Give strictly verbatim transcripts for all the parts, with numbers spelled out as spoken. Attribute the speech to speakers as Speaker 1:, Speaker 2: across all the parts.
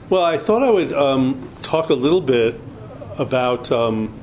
Speaker 1: Well, I thought I would um, talk a little bit about um,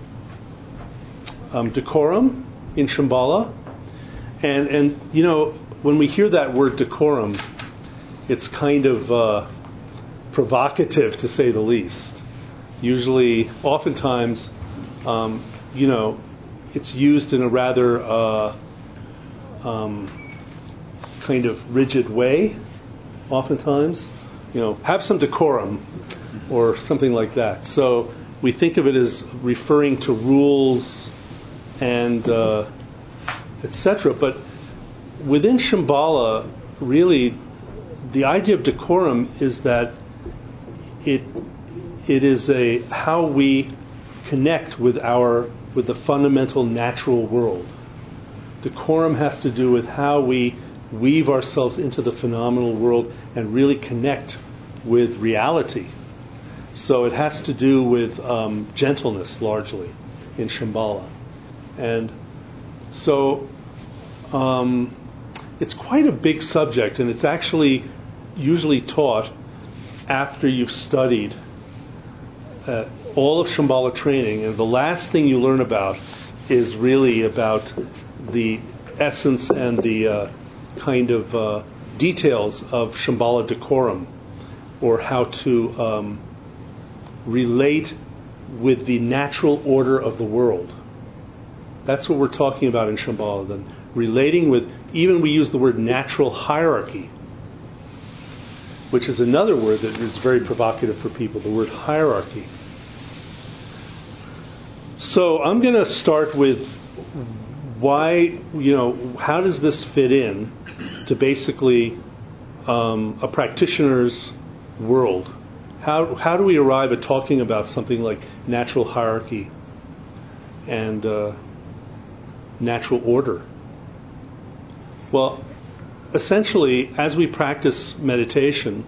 Speaker 1: um, decorum in Shambhala. And, and, you know, when we hear that word decorum, it's kind of uh, provocative, to say the least. Usually, oftentimes, um, you know, it's used in a rather uh, um, kind of rigid way, oftentimes. You know, have some decorum or something like that. So we think of it as referring to rules and uh, et cetera. But within Shambhala, really, the idea of decorum is that it it is a how we connect with our with the fundamental natural world. Decorum has to do with how we weave ourselves into the phenomenal world and really connect with reality. So it has to do with um, gentleness, largely, in Shambhala. And so um, it's quite a big subject, and it's actually usually taught after you've studied uh, all of Shambhala training, and the last thing you learn about is really about the essence and the uh, kind of uh, details of Shambhala decorum, or how to um, relate with the natural order of the world. That's what we're talking about in Shambhala. Then relating with, even we use the word natural hierarchy, which is another word that is very provocative for people, the word hierarchy. So I'm going to start with why, you know, how does this fit in to basically um, a practitioner's world? How how do we arrive at talking about something like natural hierarchy and uh, natural order? Well, essentially, as we practice meditation,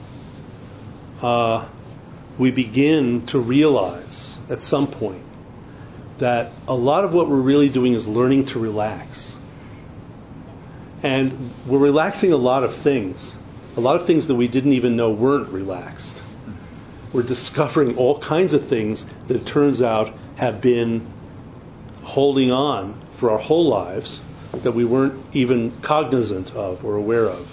Speaker 1: uh, we begin to realize at some point that a lot of what we're really doing is learning to relax. And we're relaxing a lot of things, a lot of things that we didn't even know weren't relaxed. We're discovering all kinds of things that it turns out have been holding on for our whole lives that we weren't even cognizant of or aware of.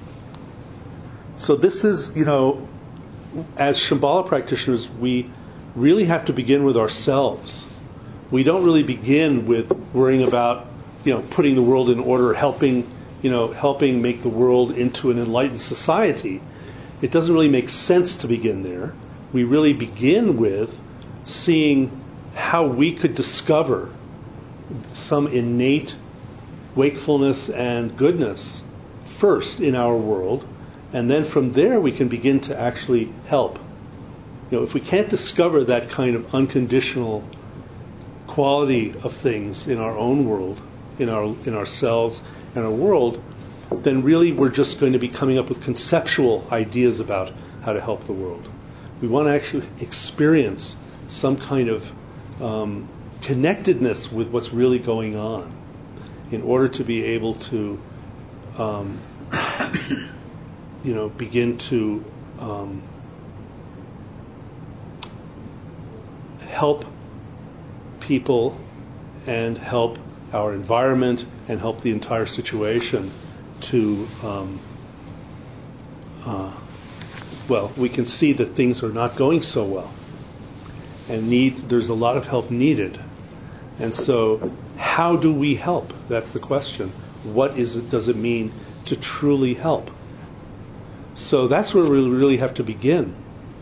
Speaker 1: So this is, you know, as Shambhala practitioners, we really have to begin with ourselves. We don't really begin with worrying about, you know, putting the world in order, helping, you know, helping make the world into an enlightened society. It doesn't really make sense to begin there. We really begin with seeing how we could discover some innate wakefulness and goodness first in our world, and then from there we can begin to actually help. You know, if we can't discover that kind of unconditional quality of things in our own world, in our in ourselves and our world, then really we're just going to be coming up with conceptual ideas about how to help the world. We want to actually experience some kind of um, connectedness with what's really going on in order to be able to, um, you know, begin to um, help people and help our environment and help the entire situation to, um, uh, well, we can see that things are not going so well, and need there's a lot of help needed. And so, how do we help? That's the question. What is it? Does it mean to truly help? So that's where we really have to begin.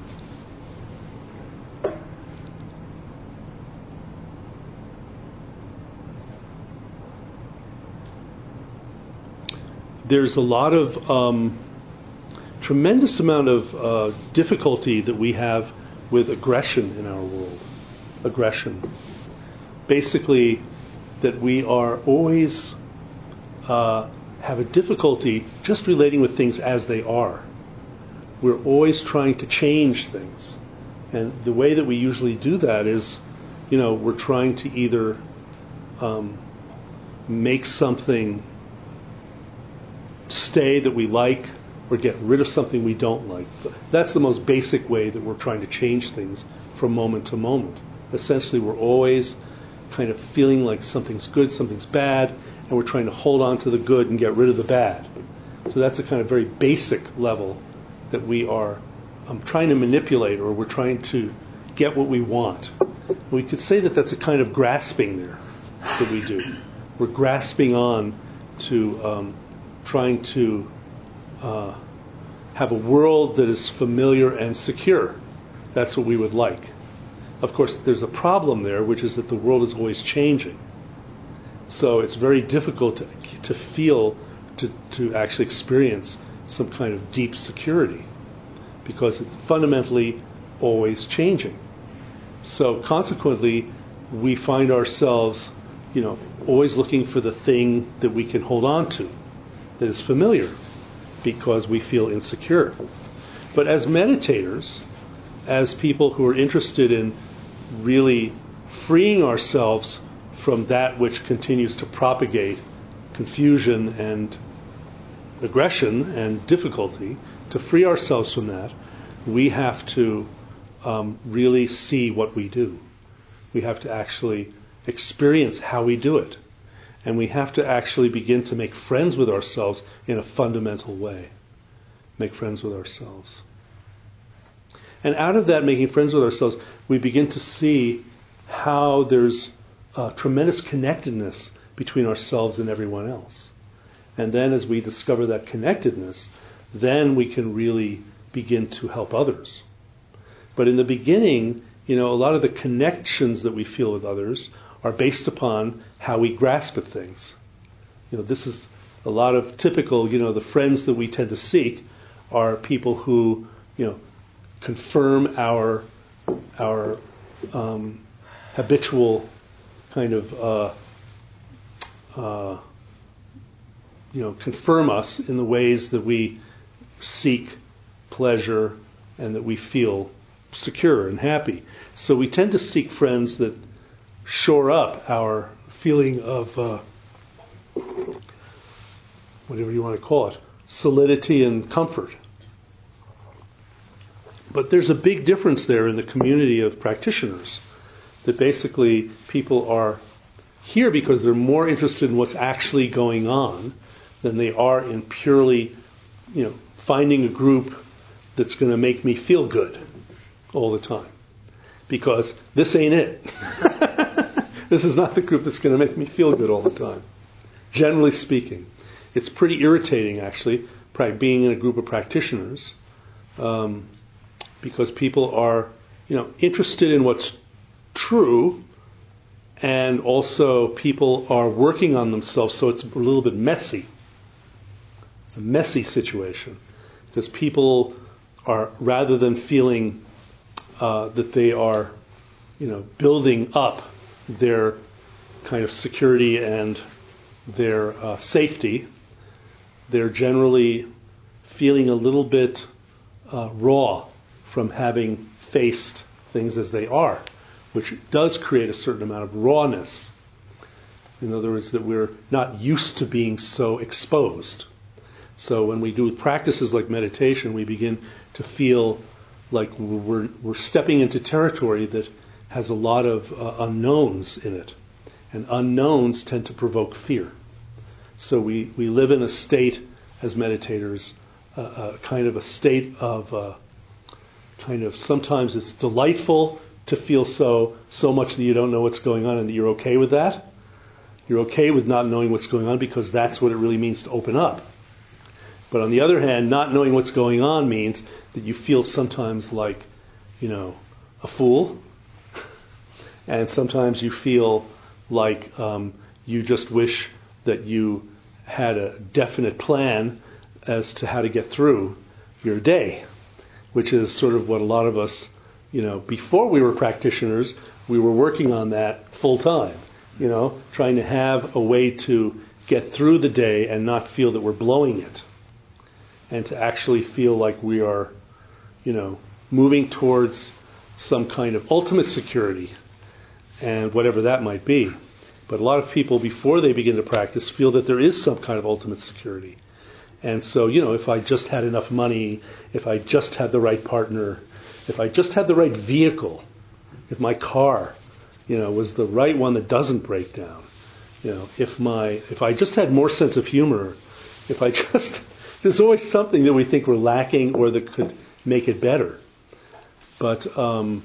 Speaker 1: There's a lot of um, tremendous amount of uh, difficulty that we have with aggression in our world. Aggression. Basically, that we are always uh, have a difficulty just relating with things as they are. We're always trying to change things. And the way that we usually do that is, you know, we're trying to either um, make something stay that we like, or get rid of something we don't like. That's the most basic way that we're trying to change things from moment to moment. Essentially, we're always kind of feeling like something's good, something's bad, and we're trying to hold on to the good and get rid of the bad. So that's a kind of very basic level that we are um, trying to manipulate, or we're trying to get what we want. We could say that that's a kind of grasping there that we do. We're grasping on to um, trying to uh, have a world that is familiar and secure. That's what we would like. Of course, there's a problem there, which is that the world is always changing. So it's very difficult to, to feel, to, to actually experience some kind of deep security, because it's fundamentally always changing. So consequently, we find ourselves, you know, always looking for the thing that we can hold on to, that is familiar, because we feel insecure. But as meditators, as people who are interested in really freeing ourselves from that which continues to propagate confusion and aggression and difficulty, to free ourselves from that, we have to um, really see what we do. We have to actually experience how we do it. And we have to actually begin to make friends with ourselves in a fundamental way. Make friends with ourselves. And out of that, making friends with ourselves, we begin to see how there's a tremendous connectedness between ourselves and everyone else. And then as we discover that connectedness, then we can really begin to help others. But in the beginning, you know, a lot of the connections that we feel with others are based upon how we grasp at things. You know, this is a lot of typical, you know, the friends that we tend to seek are people who, you know, confirm our our um, habitual kind of, uh, uh, you know, confirm us in the ways that we seek pleasure and that we feel secure and happy. So we tend to seek friends that shore up our feeling of, uh, whatever you want to call it, solidity and comfort. But there's a big difference there in the community of practitioners, that basically people are here because they're more interested in what's actually going on than they are in purely, you know, finding a group that's going to make me feel good all the time. Because this ain't it. This is not the group that's going to make me feel good all the time. Generally speaking, it's pretty irritating, actually, being in a group of practitioners, um, because people are, you know, interested in what's true, and also people are working on themselves, so it's a little bit messy. It's a messy situation, because people are, rather than feeling uh, that they are, you know, building up their kind of security and their uh, safety, they're generally feeling a little bit uh, raw from having faced things as they are, which does create a certain amount of rawness. In other words, that we're not used to being so exposed. So when we do practices like meditation, we begin to feel like we're, we're stepping into territory that has a lot of uh, unknowns in it. And unknowns tend to provoke fear. So we, we live in a state, as meditators, uh, uh, kind of a state of, uh, kind of, sometimes it's delightful to feel so, so much that you don't know what's going on and that you're okay with that. You're okay with not knowing what's going on because that's what it really means to open up. But on the other hand, not knowing what's going on means that you feel sometimes like, you know, a fool. And sometimes you feel like um, you just wish that you had a definite plan as to how to get through your day, which is sort of what a lot of us, you know, before we were practitioners, we were working on that full time, you know, trying to have a way to get through the day and not feel that we're blowing it, and to actually feel like we are, you know, moving towards some kind of ultimate security, and whatever that might be. But a lot of people, before they begin to practice, feel that there is some kind of ultimate security. And so, you know, if I just had enough money, if I just had the right partner, if I just had the right vehicle, if my car, you know, was the right one that doesn't break down, you know, if my, if I just had more sense of humor, if I just, there's always something that we think we're lacking or that could make it better. But, um,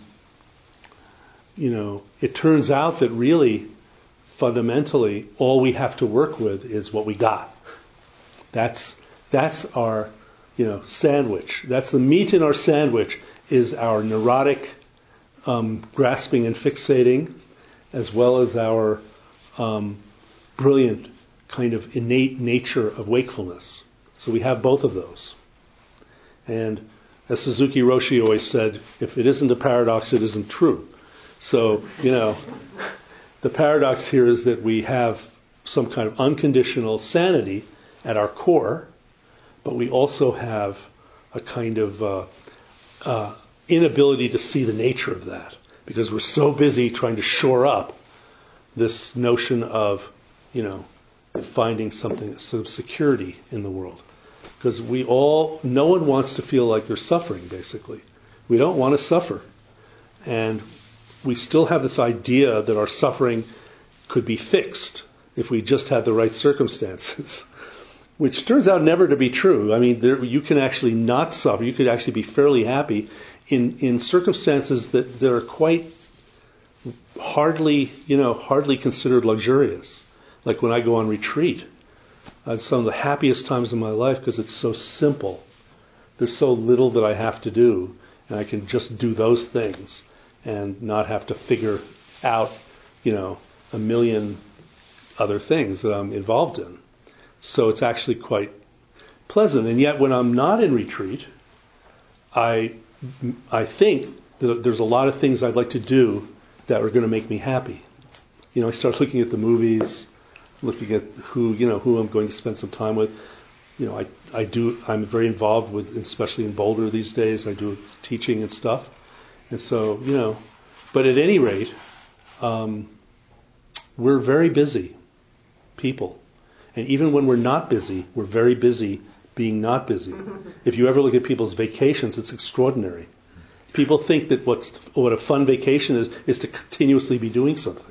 Speaker 1: you know, it turns out that really, fundamentally, all we have to work with is what we got. That's that's our, you know, sandwich. That's the meat in our sandwich is our neurotic um, grasping and fixating, as well as our um, brilliant kind of innate nature of wakefulness. So we have both of those. And as Suzuki Roshi always said, if it isn't a paradox, it isn't true. So, you know, the paradox here is that we have some kind of unconditional sanity at our core, but we also have a kind of uh, uh, inability to see the nature of that because we're so busy trying to shore up this notion of, you know, finding something, some security in the world. Because we all, no one wants to feel like they're suffering, basically. We don't want to suffer. And we still have this idea that our suffering could be fixed if we just had the right circumstances, which turns out never to be true. I mean, there, you can actually not suffer. You could actually be fairly happy in, in circumstances that, that are quite hardly, you know, hardly considered luxurious. Like when I go on retreat, it's some of the happiest times of my life because it's so simple. There's so little that I have to do, and I can just do those things and not have to figure out, you know, a million other things that I'm involved in. So it's actually quite pleasant. And yet when I'm not in retreat, I I think that there's a lot of things I'd like to do that are going to make me happy. You know, I start looking at the movies, looking at who, you know, who I'm going to spend some time with. You know, I, I do, I'm very involved with, especially in Boulder these days, I do teaching and stuff. And so, you know, but at any rate, um, we're very busy people. And even when we're not busy, we're very busy being not busy. If you ever look at people's vacations, it's extraordinary. People think that what's, what a fun vacation is, is to continuously be doing something.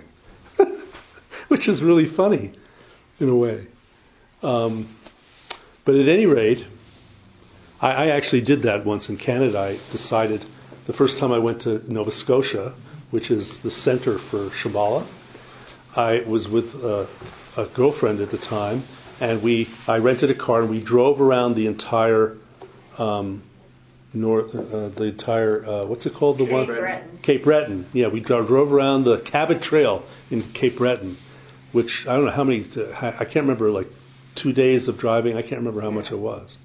Speaker 1: Which is really funny, in a way. Um, but at any rate, I, I actually did that once in Canada. I decided the first time I went to Nova Scotia, which is the center for Shambhala, I was with a, a girlfriend at the time, and we I rented a car and we drove around the entire um, north, uh, the entire uh, what's it called? The
Speaker 2: Cape
Speaker 1: one
Speaker 2: Breton.
Speaker 1: Cape Breton. Yeah, we drove around the Cabot Trail in Cape Breton, which I don't know how many. I can't remember, like two days of driving. I can't remember how much it was.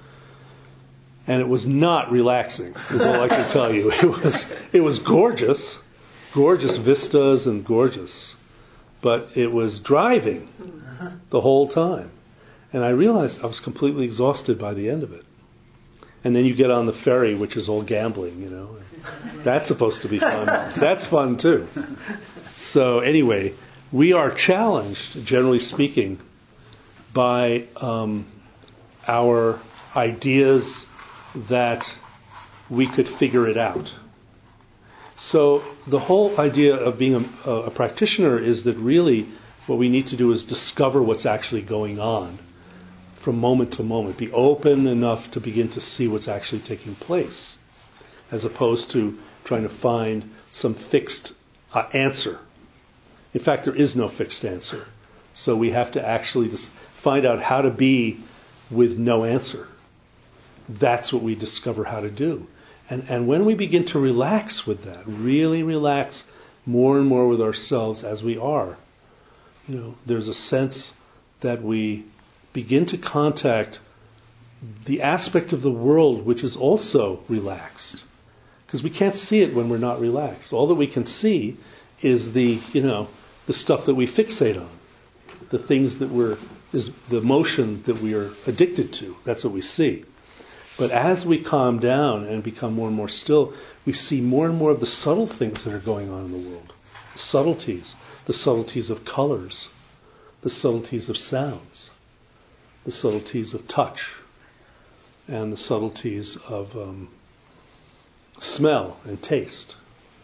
Speaker 1: And it was not relaxing, is all I can tell you. It was it was gorgeous, gorgeous vistas and gorgeous, but it was driving the whole time. And I realized I was completely exhausted by the end of it. And then you get on the ferry, which is all gambling, you know. That's supposed to be fun. That's fun too. So anyway, we are challenged, generally speaking, by um, our ideas that we could figure it out. So the whole idea of being a, a practitioner is that really what we need to do is discover what's actually going on from moment to moment. Be open enough to begin to see what's actually taking place, as opposed to trying to find some fixed uh, answer. In fact, there is no fixed answer. So we have to actually just find out how to be with no answer. That's what we discover how to do. And and when we begin to relax with that, really relax more and more with ourselves as we are, you know, there's a sense that we begin to contact the aspect of the world which is also relaxed. Because we can't see it when we're not relaxed. All that we can see is the, you know, the stuff that we fixate on. The things that we're, is the motion that we are addicted to. That's what we see. But as we calm down and become more and more still, we see more and more of the subtle things that are going on in the world. The subtleties. The subtleties of colors. The subtleties of sounds. the subtleties of touch, and the subtleties of um, smell and taste.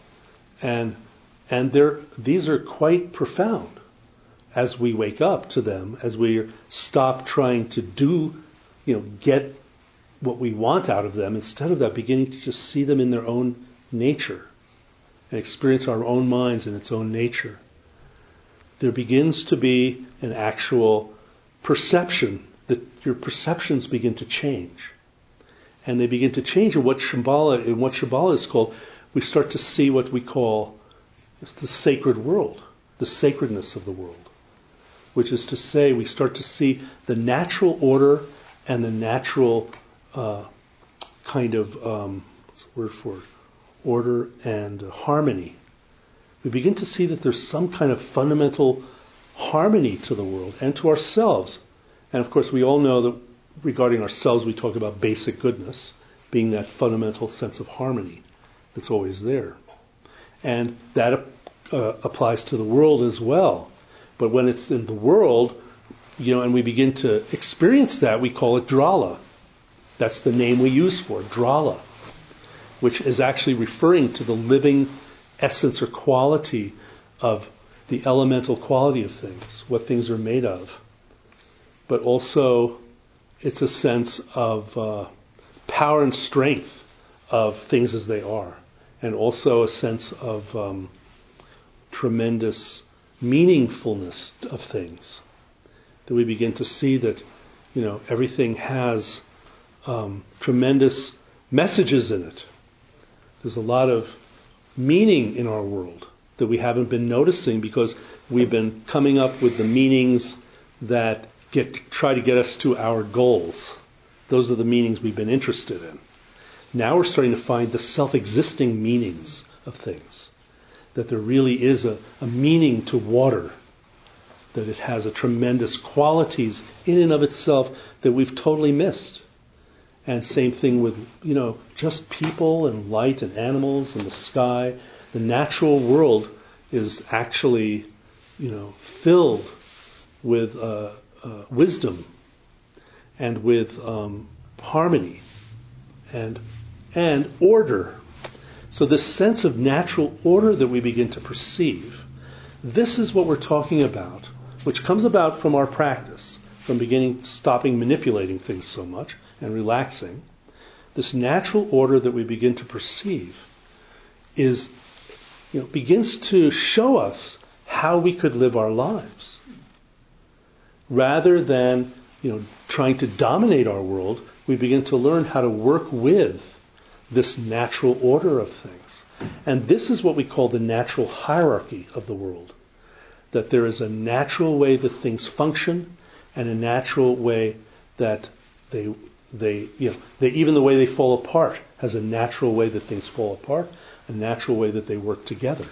Speaker 1: And and they're, these are quite profound as we wake up to them, as we stop trying to do, you know, get what we want out of them, instead of that, beginning to just see them in their own nature and experience our own minds in its own nature. There begins to be an actual perception, that your perceptions begin to change. And they begin to change in what Shambhala, in what Shambhala is called, we start to see what we call the sacred world, the sacredness of the world. Which is to say, we start to see the natural order and the natural uh, kind of, um, what's the word for it? Order and harmony. We begin to see that there's some kind of fundamental harmony to the world and to ourselves. And of course, we all know that regarding ourselves, we talk about basic goodness, being that fundamental sense of harmony that's always there. And that uh, applies to the world as well. But when it's in the world, you know, and we begin to experience that, we call it drala. That's the name we use for it, drala, which is actually referring to the living essence or quality of the elemental quality of things, what things are made of. But also, it's a sense of uh, power and strength of things as they are, and also a sense of um, tremendous meaningfulness of things. That we begin to see that, you know, everything has um, tremendous messages in it. There's a lot of meaning in our world that we haven't been noticing because we've been coming up with the meanings that get try to get us to our goals. Those are the meanings we've been interested in. Now we're starting to find the self-existing meanings of things. That there really is a, a meaning to water. That it has a tremendous qualities in and of itself that we've totally missed. And same thing with, you know, just people and light and animals and the sky. The natural world is actually, you know, filled with uh, uh, wisdom and with um, harmony and and order. So this sense of natural order that we begin to perceive, this is what we're talking about, which comes about from our practice, from beginning, stopping manipulating things so much and relaxing. This natural order that we begin to perceive is, you know, begins to show us how we could live our lives. Rather than, you know, trying to dominate our world, we begin to learn how to work with this natural order of things. And this is what we call the natural hierarchy of the world. That there is a natural way that things function and a natural way that they, they, you know, they, even the way they fall apart has a natural way that things fall apart, a natural way that they work together.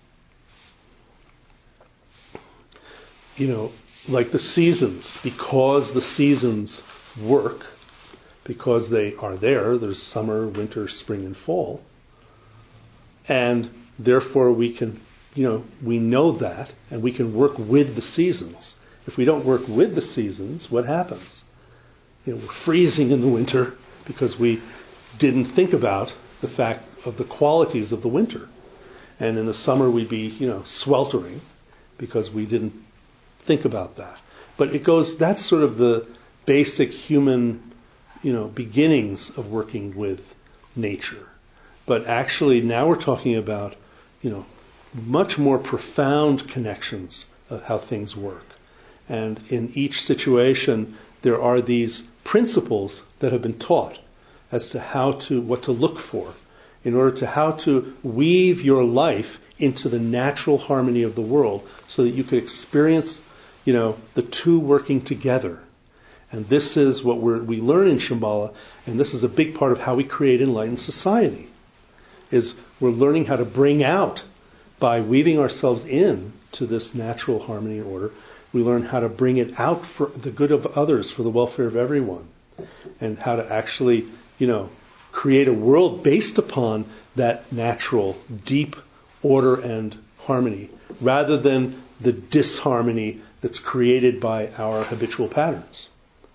Speaker 1: You know, like the seasons, because the seasons work, because they are there, there's summer, winter, spring, and fall, and therefore we can, you know, we know that, and we can work with the seasons. If we don't work with the seasons, what happens? You know, we're freezing in the winter because we didn't think about the fact of the qualities of the winter. And in the summer we'd be, you know, sweltering because we didn't think about that. But it goes, that's sort of the basic human, you know, beginnings of working with nature. But actually now we're talking about, you know, much more profound connections of how things work. And in each situation there are these principles that have been taught as to how to, what to look for in order to how to weave your life into the natural harmony of the world so that you could experience, you know, the two working together. And this is what we're, we learn in Shambhala, and this is a big part of how we create enlightened society, is we're learning how to bring out, by weaving ourselves in to this natural harmony and order, we learn how to bring it out for the good of others, for the welfare of everyone, and how to actually, you know, create a world based upon that natural, deep order and harmony, rather than the disharmony that's created by our habitual patterns.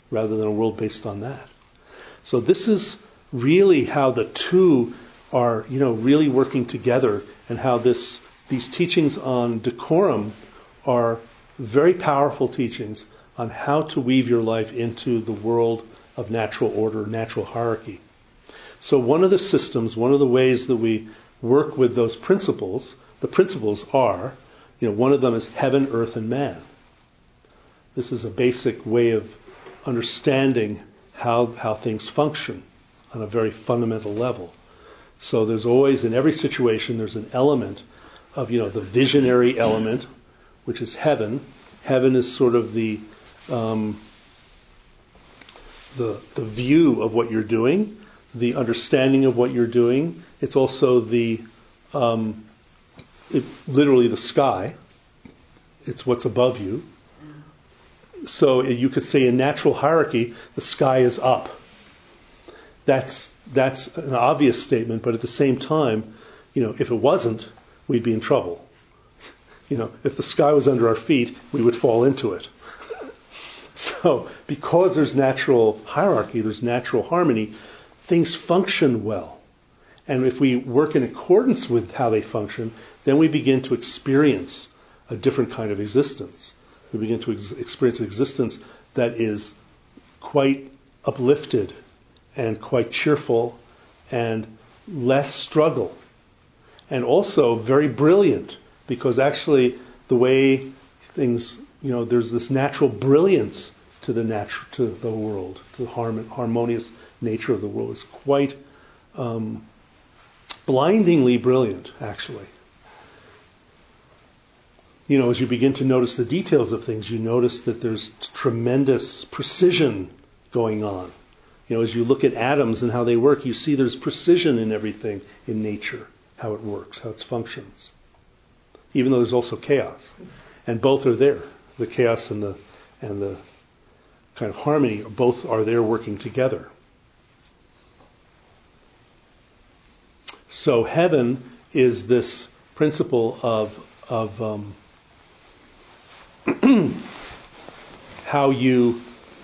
Speaker 1: rather than a world based on that. So this is really how the two are, you know, really working together, and how this these teachings on decorum are very powerful teachings on how to weave your life into the world of natural order, natural hierarchy. So one of the systems, one of the ways that we work with those principles, the principles are, you know, one of them is heaven, earth, and man. This is a basic way of understanding how how things function on a very fundamental level. So there's always, in every situation, there's an element of, you know, the visionary element, which is heaven. Heaven is sort of the um, the the view of what you're doing, the understanding of what you're doing. It's also the um, it, literally the sky. It's what's above you. So you could say in natural hierarchy, the sky is up. That's that's an obvious statement, but at the same time, you know, if it wasn't, we'd be in trouble. You know, if the sky was under our feet, we would fall into it. So because there's natural hierarchy, there's natural harmony, things function well. And if we work in accordance with how they function, then we begin to experience a different kind of existence. We begin to ex- experience an existence that is quite uplifted and quite cheerful and less struggle. And also very brilliant, because actually the way things, you know, there's this natural brilliance to the natural, to the world, to the harm- harmonious nature of the world. Is quite um, blindingly brilliant, actually. You know, as you begin to notice the details of things, you notice that there's tremendous precision going on. You know, as you look at atoms and how they work, you see there's precision in everything in nature, how it works, how it functions. Even though there's also chaos. And both are there. The chaos and the and the kind of harmony, both are there working together. So heaven is this principle of of um, how you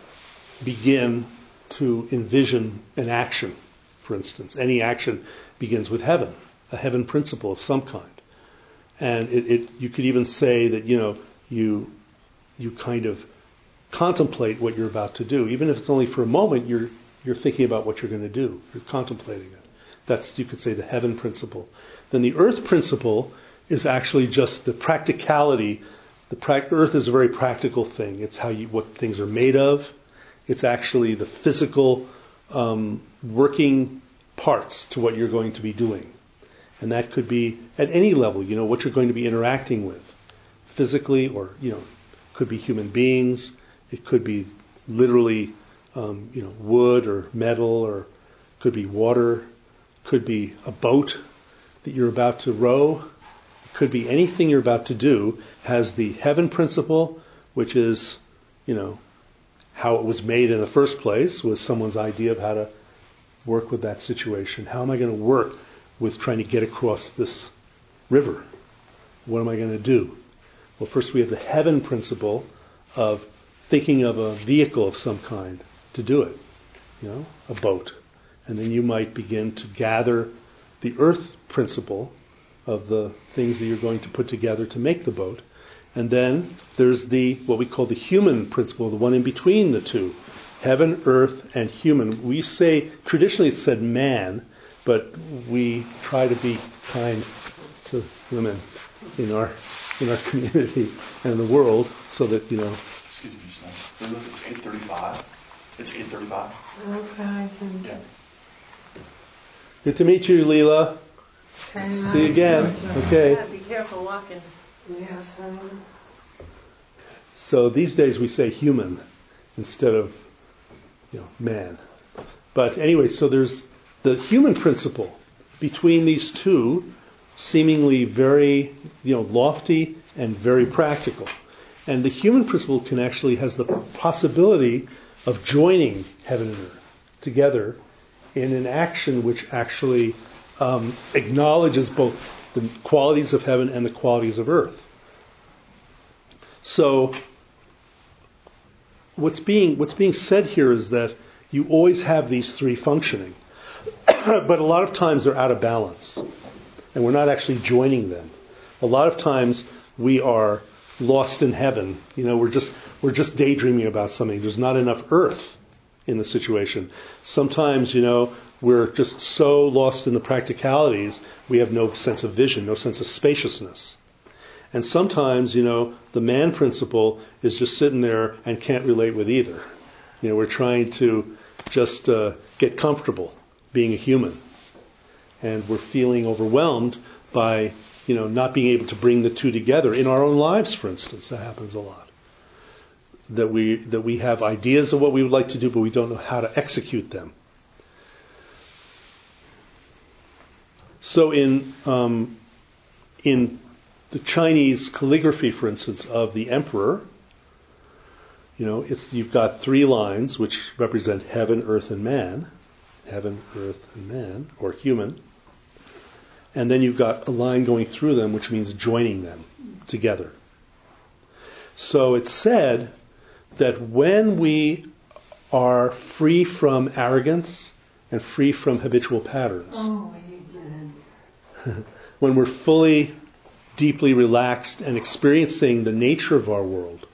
Speaker 1: begin to envision an action, for instance. Any action begins with heaven, a heaven principle of some kind. And it, it you could even say that, you know, you you kind of contemplate what you're about to do. Even if it's only for a moment, you're you're thinking about what you're going to do. You're contemplating it. That's, you could say, the heaven principle. Then the earth principle is actually just the practicality. The pra- earth is a very practical thing. It's how you, what things are made of. It's actually the physical um, working parts to what you're going to be doing. And that could be at any level, you know, what you're going to be interacting with physically, or, you know, could be human beings. It could be literally, um, you know, wood or metal, or could be water, could be a boat that you're about to row. It could be anything you're about to do has the heaven principle, which is, you know, how it was made in the first place, was someone's idea of how to work with that situation. How am I going to work with trying to get across this river? What am I going to do? Well, first we have the heaven principle of thinking of a vehicle of some kind to do it, you know, a boat. And then you might begin to gather the earth principle of the things that you're going to put together to make the boat. And then there's the, what we call the human principle, the one in between the two. Heaven, earth, and human. We say, traditionally it's said man, but we try to be kind to women in our in our community and the world, so that, you know.
Speaker 2: Excuse me, just a minute. It's eight thirty-five. It's eight thirty-five.
Speaker 3: Okay.
Speaker 2: Yeah.
Speaker 1: Good to meet you, Leela.
Speaker 3: Okay,
Speaker 1: See you again. Okay.
Speaker 3: Yeah, be careful walking. Yes.
Speaker 1: So these days we say human instead of, you know, man. But anyway, so there's the human principle between these two, seemingly very, you know, lofty and very practical. And the human principle can actually has the possibility of joining heaven and earth together in an action which actually um, acknowledges both the qualities of heaven and the qualities of earth. So what's being what's being said here is that you always have these three functioning, but a lot of times they're out of balance, and we're not actually joining them. A lot of times we are lost in heaven. You know, we're just we're just daydreaming about something. There's not enough earth in the situation. Sometimes, you know, we're just so lost in the practicalities, we have no sense of vision, no sense of spaciousness. And sometimes, you know, the man principle is just sitting there and can't relate with either. You know, we're trying to just uh, get comfortable being a human. And we're feeling overwhelmed by, you know, not being able to bring the two together. In our own lives, for instance, that happens a lot. That we that we have ideas of what we would like to do, but we don't know how to execute them. So in um, in the Chinese calligraphy, for instance, of the emperor, you know, it's you've got three lines which represent heaven, earth, and man. Heaven, earth, and man, or human. And then you've got a line going through them, which means joining them together. So it's said that when we are free from arrogance and free from habitual patterns,
Speaker 3: Oh,
Speaker 1: when we're fully, deeply relaxed and experiencing the nature of our world,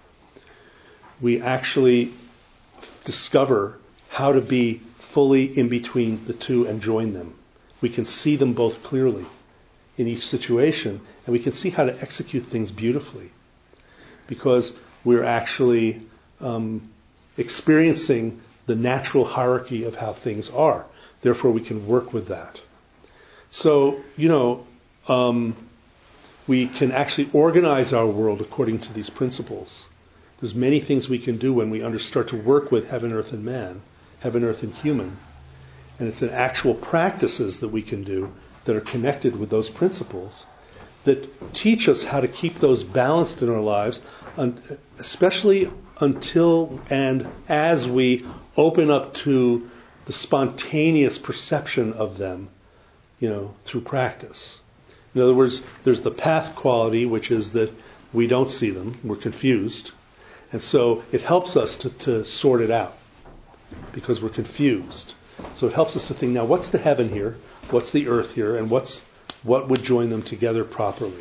Speaker 1: we actually discover how to be fully in between the two and join them. We can see them both clearly in each situation, and we can see how to execute things beautifully, because we're actually um, experiencing the natural hierarchy of how things are. Therefore, we can work with that. So, you know, um, we can actually organize our world according to these principles. There's many things we can do when we under, start to work with heaven, earth, and man, heaven, earth, and human. And it's an actual practices that we can do that are connected with those principles that teach us how to keep those balanced in our lives, especially until and as we open up to the spontaneous perception of them, you know, through practice. In other words, there's the path quality, which is that we don't see them, we're confused, and so it helps us to, to sort it out because we're confused. So it helps us to think, now what's the heaven here, what's the earth here, and what's what would join them together properly.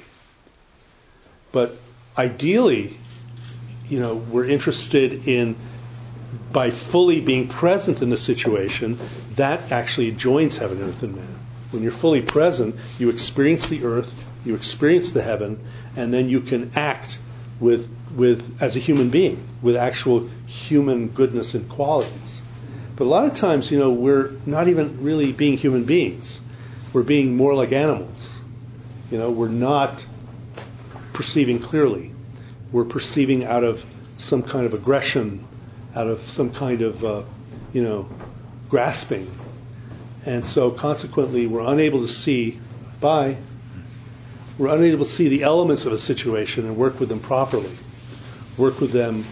Speaker 1: But ideally, you know, we're interested in, by fully being present in the situation, that actually joins heaven, earth, and man. When you're fully present, you experience the earth, you experience the heaven, and then you can act with, with as a human being, with actual human goodness and qualities. But a lot of times, you know, we're not even really being human beings. We're being more like animals. You know, we're not perceiving clearly. We're perceiving out of some kind of aggression, out of some kind of, uh, you know, grasping. And so consequently, we're unable to see, bye, we're unable to see the elements of a situation and work with them properly. Work with them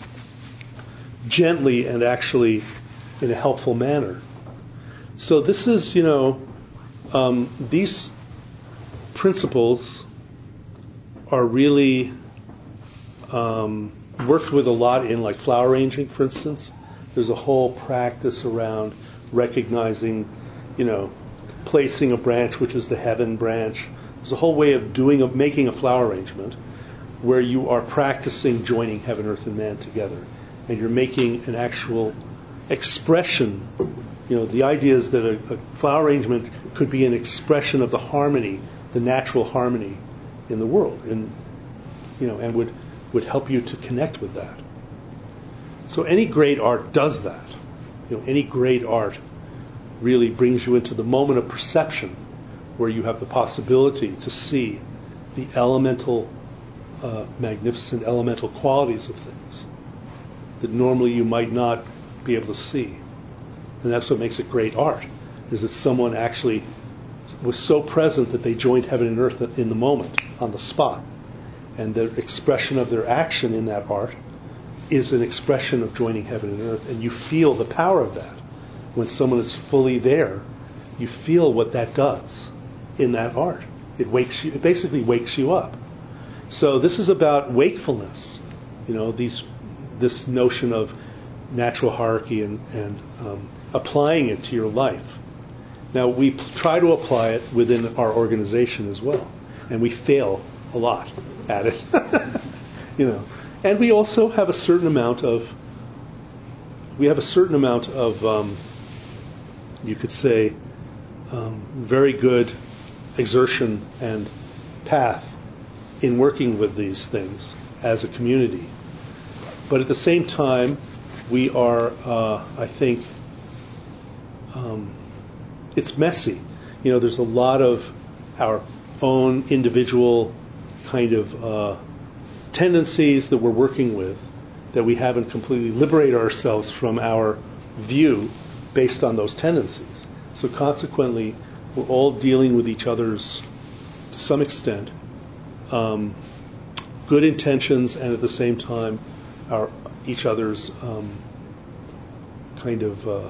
Speaker 1: gently and actually in a helpful manner. So this is, you know, um, these principles are really um, worked with a lot in like flower arranging, for instance. There's a whole practice around recognizing, you know, placing a branch, which is the heaven branch. There's a whole way of doing, of making a flower arrangement where you are practicing joining heaven, earth, and man together. And you're making an actual expression. You know, the idea is that a, a flower arrangement could be an expression of the harmony, the natural harmony in the world, and you know, and would would help you to connect with that. So any great art does that. You know, any great art really brings you into the moment of perception, where you have the possibility to see the elemental, uh, magnificent elemental qualities of things that normally you might not be able to see. And that's what makes it great art, is that someone actually was so present that they joined heaven and earth in the moment, on the spot. And the expression of their action in that art is an expression of joining heaven and earth. And you feel the power of that. When someone is fully there, you feel what that does in that art. It wakes you, it basically wakes you up. So this is about wakefulness. You know, these this notion of natural hierarchy and, and um, applying it to your life. Now, we p- try to apply it within our organization as well, and we fail a lot at it. You know, and we also have a certain amount of we have a certain amount of um, you could say um, very good exertion and path in working with these things as a community. But at the same time, we are, uh, I think, um, it's messy. You know, there's a lot of our own individual kind of uh, tendencies that we're working with that we haven't completely liberated ourselves from our view based on those tendencies. So consequently, we're all dealing with each other's, to some extent, um, good intentions, and at the same time, our each other's um, kind of uh,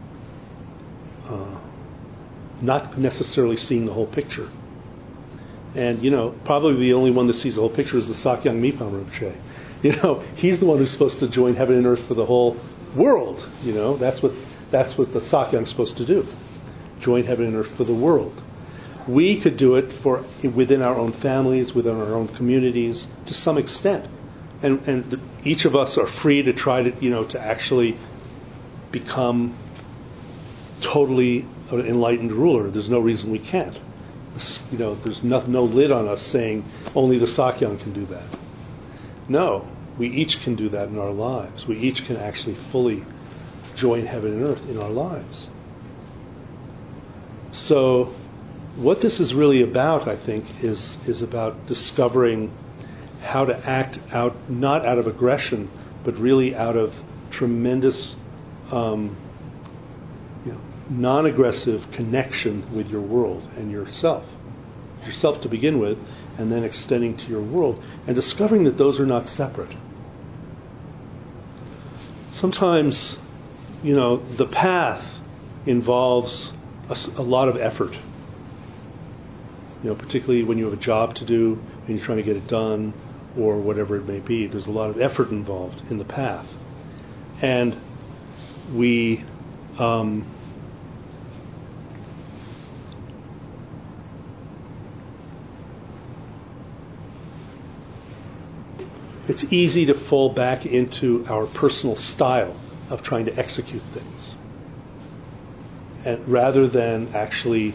Speaker 1: uh, not necessarily seeing the whole picture. And, you know, probably the only one that sees the whole picture is the Sakyong Mipam Rinpoche. You know, he's the one who's supposed to join heaven and earth for the whole world. You know, that's what that's what the Sakyong's supposed to do. Join heaven and earth for the world. We could do it for within our own families, within our own communities, to some extent. And, and each of us are free to try to, you know, to actually become totally an enlightened ruler. There's no reason we can't. You know, there's no, no lid on us saying only the Sakyong can do that. No, we each can do that in our lives. We each can actually fully join heaven and earth in our lives. So what this is really about, I think, is is about discovering how to act out, not out of aggression, but really out of tremendous um, you know, non-aggressive connection with your world and yourself. Yourself to begin with, and then extending to your world, and discovering that those are not separate. Sometimes, you know, the path involves a, a lot of effort. You know, particularly when you have a job to do and you're trying to get it done, or whatever it may be. There's a lot of effort involved in the path. And we um, it's easy to fall back into our personal style of trying to execute things, and rather than actually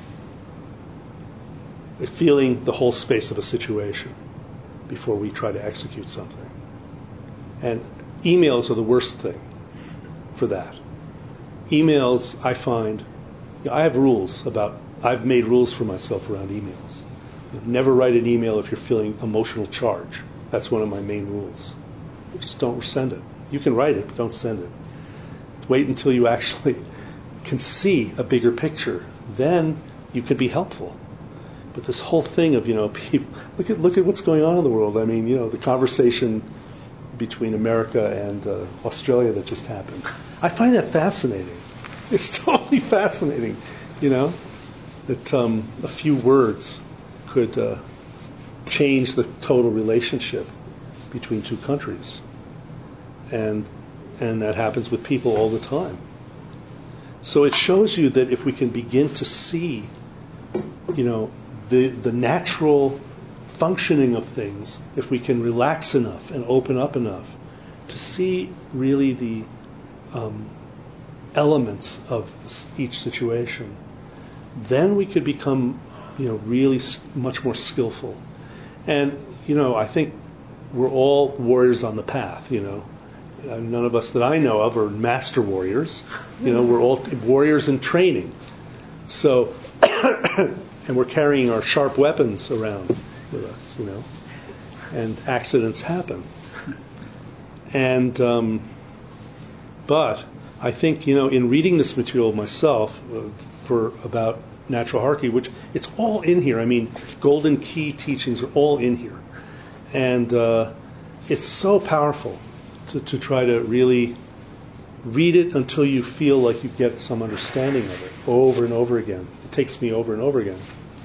Speaker 1: feeling the whole space of a situation before we try to execute something. And emails are the worst thing for that. Emails, I find, you know, I have rules about, I've made rules for myself around emails. Never write an email if you're feeling emotional charge. That's one of my main rules. Just don't send it. You can write it, but don't send it. Wait until you actually can see a bigger picture. Then you can be helpful. But this whole thing of, you know, people, look at look at what's going on in the world. I mean, you know, the conversation between America and uh, Australia that just happened. I find that fascinating. It's totally fascinating, you know, that um, a few words could uh, change the total relationship between two countries. And and that happens with people all the time. So it shows you that if we can begin to see, you know, the the natural functioning of things, if we can relax enough and open up enough to see really the um, elements of each situation, then we could become, you know, really much more skillful. And, you know, I think we're all warriors on the path, you know. None of us that I know of are master warriors. You know, we're all warriors in training. So, and we're carrying our sharp weapons around with us, you know. And accidents happen. And, um, but I think, you know, in reading this material myself uh, for about natural hierarchy, which it's all in here. I mean, Golden Key teachings are all in here. And uh, it's so powerful to, to try to really read it until you feel like you get some understanding of it over and over again. It takes me over and over again.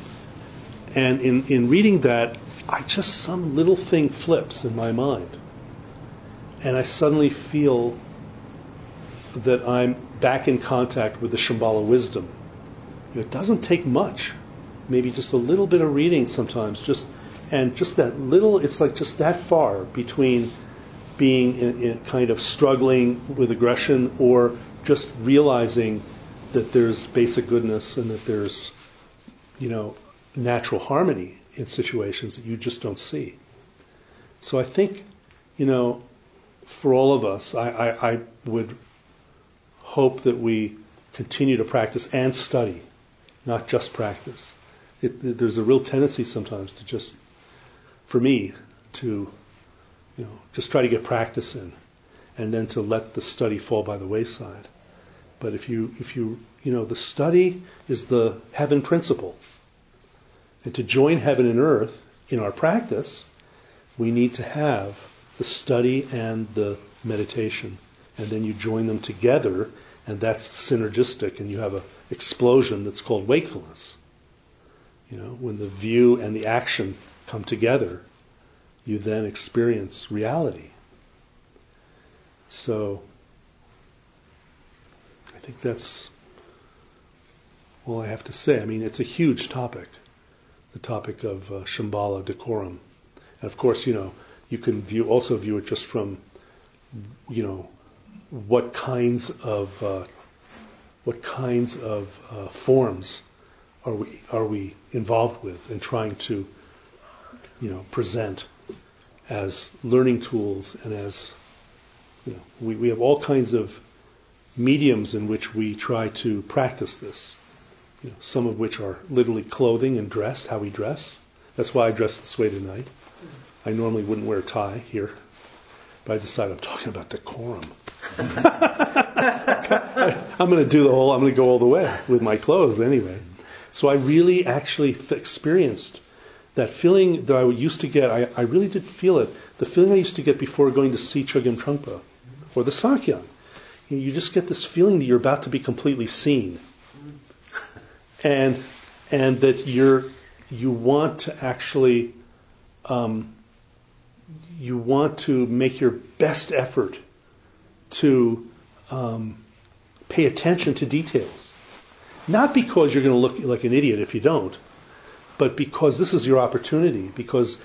Speaker 1: And in, in reading that, I just, some little thing flips in my mind. and I suddenly feel that I'm back in contact with the Shambhala wisdom. You know, it doesn't take much, maybe just a little bit of reading sometimes, just and just that little. It's like just that far between being in, in kind of struggling with aggression or just realizing that there's basic goodness and that there's, you know, natural harmony in situations that you just don't see. So I think, you know, for all of us, I, I, I would hope that we continue to practice and study, not just practice. It, there's a real tendency sometimes to just, for me, to, you know, just try to get practice in, and then to let the study fall by the wayside. But if you, if you, you know, the study is the heaven principle, and to join heaven and earth in our practice, we need to have the study and the meditation, and then you join them together, and that's synergistic, and you have an explosion that's called wakefulness. You know, when the view and the action come together, you then experience reality. So, I think that's all I have to say. I mean, it's a huge topic, the topic of uh, Shambhala decorum. And of course, you know, you can view also view it just from, you know, what kinds of uh, what kinds of uh, forms are we are we involved with and trying to, you know, present as learning tools, and as, you know, we, we have all kinds of mediums in which we try to practice this. You know, some of which are literally clothing and dress, how we dress. That's why I dress this way tonight. I normally wouldn't wear a tie here, but I decided I'm talking about decorum. I'm going to do the whole, I'm going to go all the way with my clothes anyway. So I really actually f- experienced that feeling that I used to get. I, I really did feel it. The feeling I used to get before going to see Chogyam Trungpa or the Sakyong. You, you just get this feeling that you're about to be completely seen, and and that you're you want to actually um, you want to make your best effort to um, pay attention to details. Not because you're going to look like an idiot if you don't, but because this is your opportunity. Because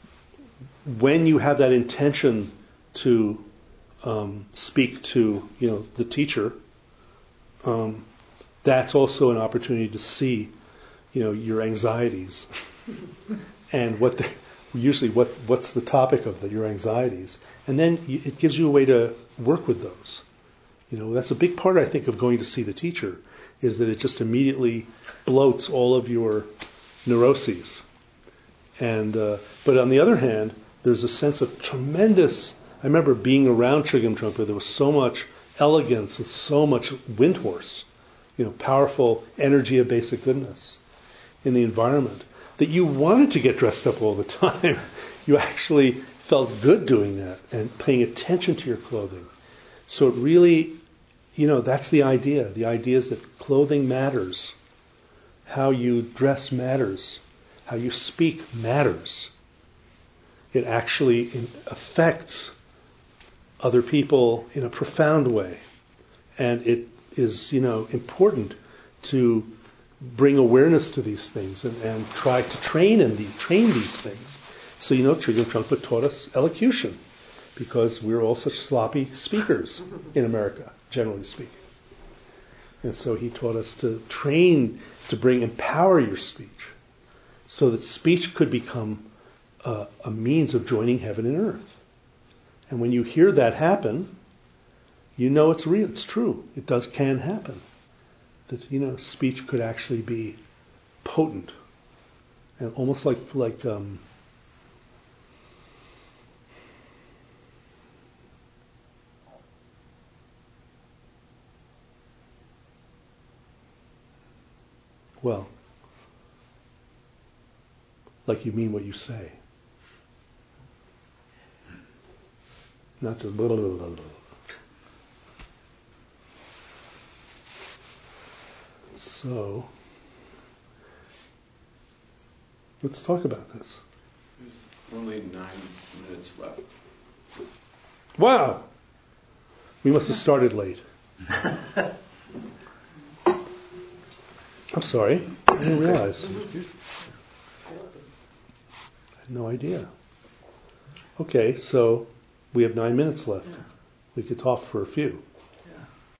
Speaker 1: when you have that intention to um, speak to, you know, the teacher, um, that's also an opportunity to see, you know, your anxieties and what the, usually what what's the topic of the, your anxieties, and then you, it gives you a way to work with those. You know, that's a big part, I think, of going to see the teacher, is that it just immediately bloats all of your neuroses. And uh, but on the other hand, there's a sense of tremendous. I remember being around Chogyam Trungpa. There was so much elegance and so much wind horse, you know, powerful energy of basic goodness in the environment that you wanted to get dressed up all the time. You actually felt good doing that and paying attention to your clothing. So it really, you know, that's the idea. The idea is that clothing matters. How you dress matters. How you speak matters. It actually affects other people in a profound way. And it is, you know, important to bring awareness to these things and, and try to train in the, train these things. So, you know, Chogyam Trungpa taught us elocution because we're all such sloppy speakers in America, generally speaking. And so he taught us to train, to bring, empower your speech so that speech could become a, a means of joining heaven and earth. And when you hear that happen, you know it's real, it's true. It does can happen. That, you know, speech could actually be potent and almost like like um, well, like you mean what you say. Not just blah, blah, blah, blah. So, let's talk about this.
Speaker 2: There's only nine minutes left.
Speaker 1: Wow. We must have started late. I'm sorry. I didn't realize. I had no idea. Okay, so we have nine minutes left. We could talk for a few.